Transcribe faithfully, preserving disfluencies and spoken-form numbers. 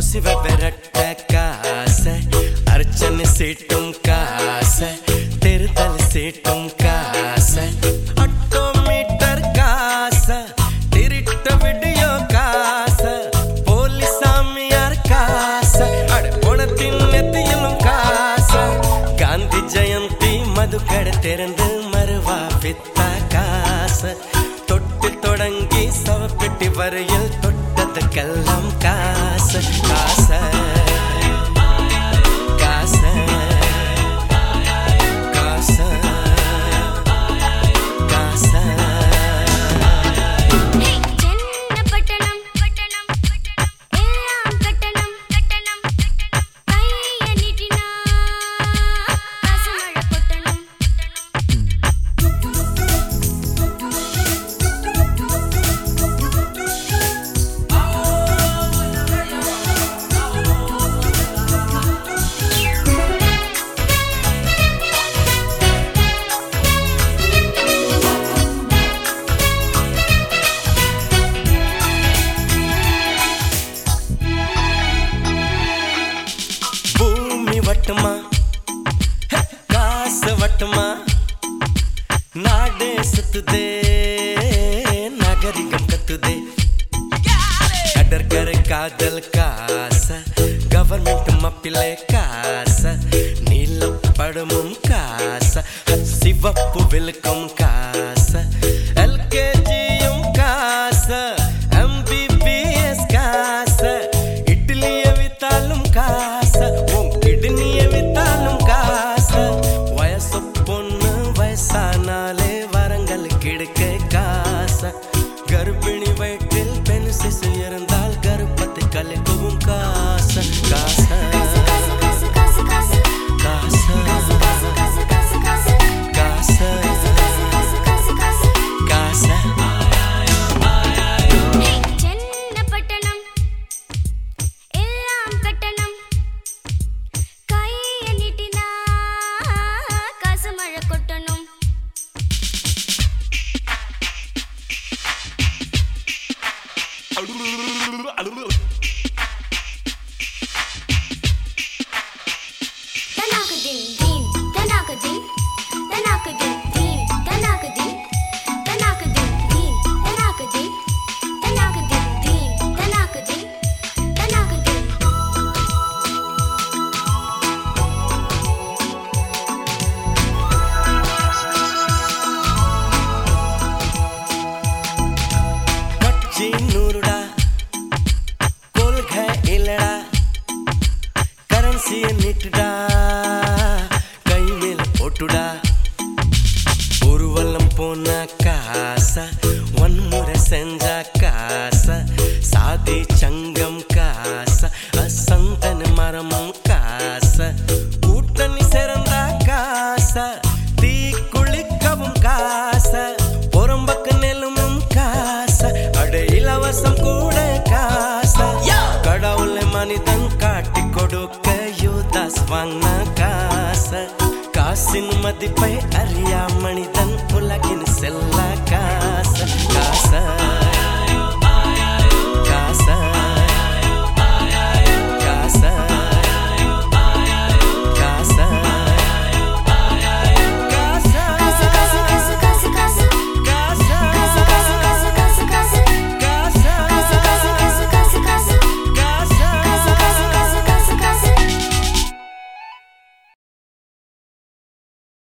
சிவ விரட்ட காசை அர்ச்சனை சீட்டும் காசை தெருதல் சீட்டும் காசை ஆட்டோமீட்டர் காசை திருட்ட வீடியோ காசை போலீஸ் சாமியார் காசை அட பணத்தின் நெத்தியிலும் காசை காந்தி ஜெயந்தி மதுக்கடை திறந்து மறுவா வித்தா காசை தொட்டு தொடங்கி சவப்பெட்டி வரையில் தொட்டதுக்கெல்லாம் காசை காசை காசை காசை காசை சென்னப்பட்டணம் பட்டணம் எல்லாம் கட்டணம் கட்டணம் கைய நீட்டினா காசு மழை கொட்டணும் பூமி வட்டமா காசு வட்டமா நாடே சுத்துதே நாகரிகம் கத்துதே கடற்கரை காதல் காசை கவர்மெண்ட் மப்பிலே காசை நீலப்படமும் காசை சிவப்பு விழுக்கும் காசை எல்கேஜியும் காசை எம்பிபிஎஸ் காசை இட்லிய வித்தாலும் காசை உன் கிட்னிய வித்தாலும் காசை வயசு பொண்ணு வயசானாலே வரங்கள் கிடைக்க காசை கர்ப்பிணி வயிற்றில் பெண் சிசு இருந்தால் கர்ப்பத்தை கலைக்கவும் காசை காசை காசு காசு காசு காசை காசு காசு காசு காசு காசை காசு காசு காசை சென்னப்பட்டணம் எல்லாம் கட்டணம் கைய நீட்டினா காசு மழை கொட்டணும் தனாக்கு தின் தீன் தனாக்கு தின் தனாக்கு தின் தீன் தனாக்கு தின் தனாக்கு தின் தீன் தனாக்கு தின் தனாக்கு தின் தீன் தனாக்கு தின் தனாக்கு தின் கட்சி நூறுடா கொள்கை இல்லடா கரன்சியை நீட்டுடா கை மேல போட்டுடா ஊர்வலம் போன காசை வன்முறை செஞ்ச காசை சாதி சங்கம் காசை அசந்தன மரமும் காசை கூட்டணி சிறந்த காசை தீ குளிக்கவும் காசை புறம்பக்கு நெல்லுமும் காசை அட இலவசம் கூட காசை கடவுளை மனிதன் காட்டி கொடுக்க யூதாஸ் வாங்கின காசை காசின் மதிப்பை அறியா மனிதன் உலகின் செல்ல காசை காசை